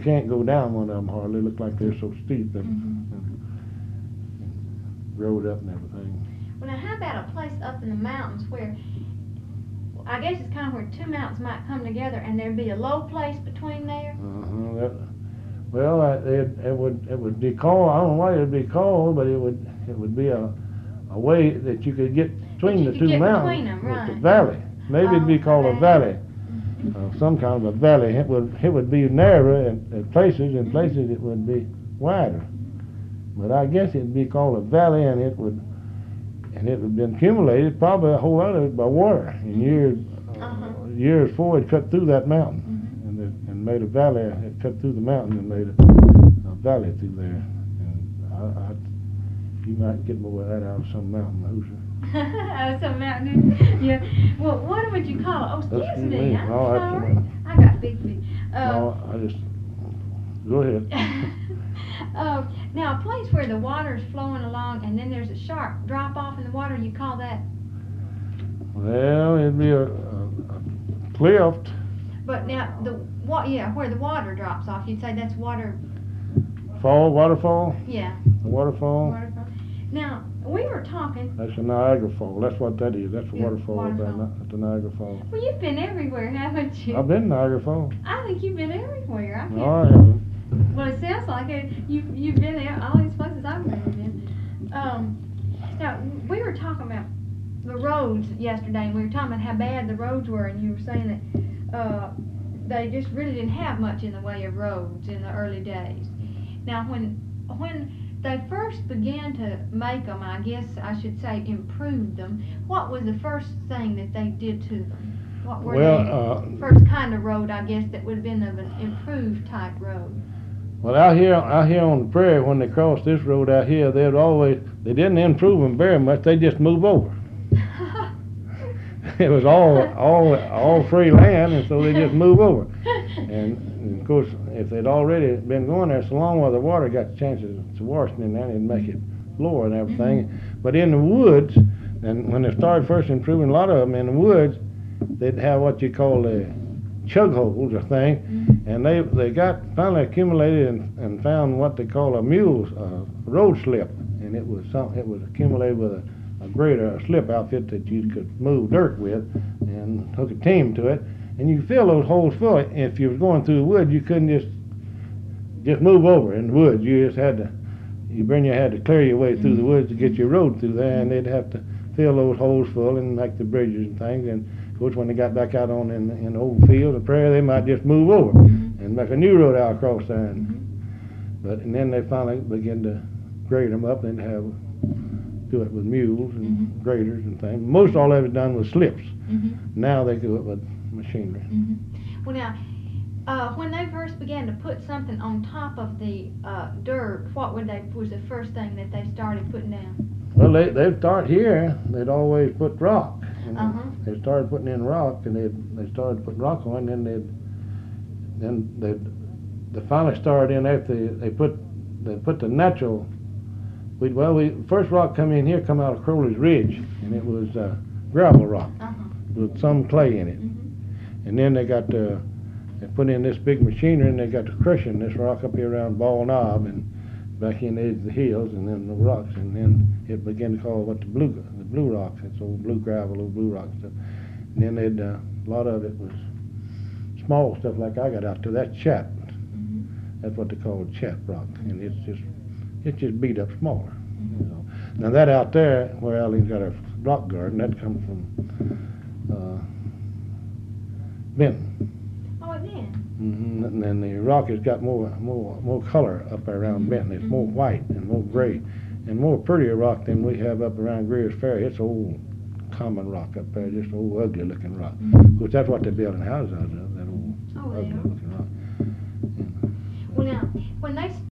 can't go down one of them hardly. Look like they're so steep and rolled up and everything. Well, now how about a place up in the mountains where, I guess it's kind of where two mountains might come together and there'd be a low place between there? Well, it would be called, I don't know what it would be called, but it would be a way that you could get between the two mountains. Right. It's a valley. Maybe it'd be called a valley. Some kind of a valley. It would be narrower at places, and places it would be wider. But I guess it'd be called a valley, and it would have been accumulated probably a whole lot of it by water in years before it cut through that mountain and made a valley. It cut through the mountain and made a valley through there. And you might get more of that out of some mountain Hoosier. Some mountain, yeah. Well, what would you call it? Oh, excuse me. I'm sorry. I got big feet. No, I just go ahead. Now, a place where the water's flowing along and then there's a sharp drop off in the water, you call that? Well, it'd be a cliff. But now, where the water drops off, you'd say that's waterfall? Yeah. A waterfall. Now, we were talking. That's a Niagara Fall. That's what that is. That's a waterfall at the Niagara Fall. Well, you've been everywhere, haven't you? I've been to Niagara Fall. I think you've been everywhere. No, I haven't. Well, it sounds like it. You've been there all these places I've been. Now, we were talking about the roads yesterday, and we were talking about how bad the roads were, and you were saying that they just really didn't have much in the way of roads in the early days. Now, when they first began to make them, I guess I should say improve them, what was the first thing that they did to them? What were the first kind of road, I guess, that would have been of an improved type road? Well, out here on the prairie, when they crossed this road out here, they didn't improve them very much. They just move over. It was all free land, and so they just move over. And of course, if they'd already been going there so long, while the water got chances to washing in there, it'd make it lower and everything. But in the woods, and when they started first improving a lot of them in the woods, they'd have what you call the chug holes, I think, and they got finally accumulated and found what they call a mule road slip, and it was accumulated with a grader, a slip outfit that you could move dirt with, and hook a team to it, and you could fill those holes full. If you were going through the woods, you couldn't just move over in the woods. You just had to clear your way through the woods to get your road through there, and they'd have to fill those holes full and make the bridges and things. And of course, when they got back out in the old field, the prairie, they might just move over and make a new road out across there. And then they finally began to grade them up and do it with mules and graders and things. Most all of it done with slips. Now they do it with machinery. Well, now, when they first began to put something on top of the dirt, what was the first thing that they started putting down? Well, they'd start here. They'd always put rock. They started putting in rock, and they started putting rock on, and then they finally started in after they put the natural. First rock come in here, come out of Crowley's Ridge, and it was gravel rock with some clay in it. And then they put in this big machinery, and they got to crushing this rock up here around Ball Knob and back in the edge of the hills, and then the rocks, and then it began to call what the blue rocks. It's old blue gravel, old blue rock stuff. And then a lot of it was small stuff like I got out to. That's chat. That's what they call chat rock, and it's just beat up smaller. Now that out there where Allie's got a rock garden, that comes from Benton. Oh, it did. And then the rock has got more color up around Benton. It's more white and more gray, and more prettier rock than we have up around Greer's Ferry. It's old common rock up there, just old ugly looking rock. Of course, that's what they're building houses out of, that old ugly looking rock. Well, now, when they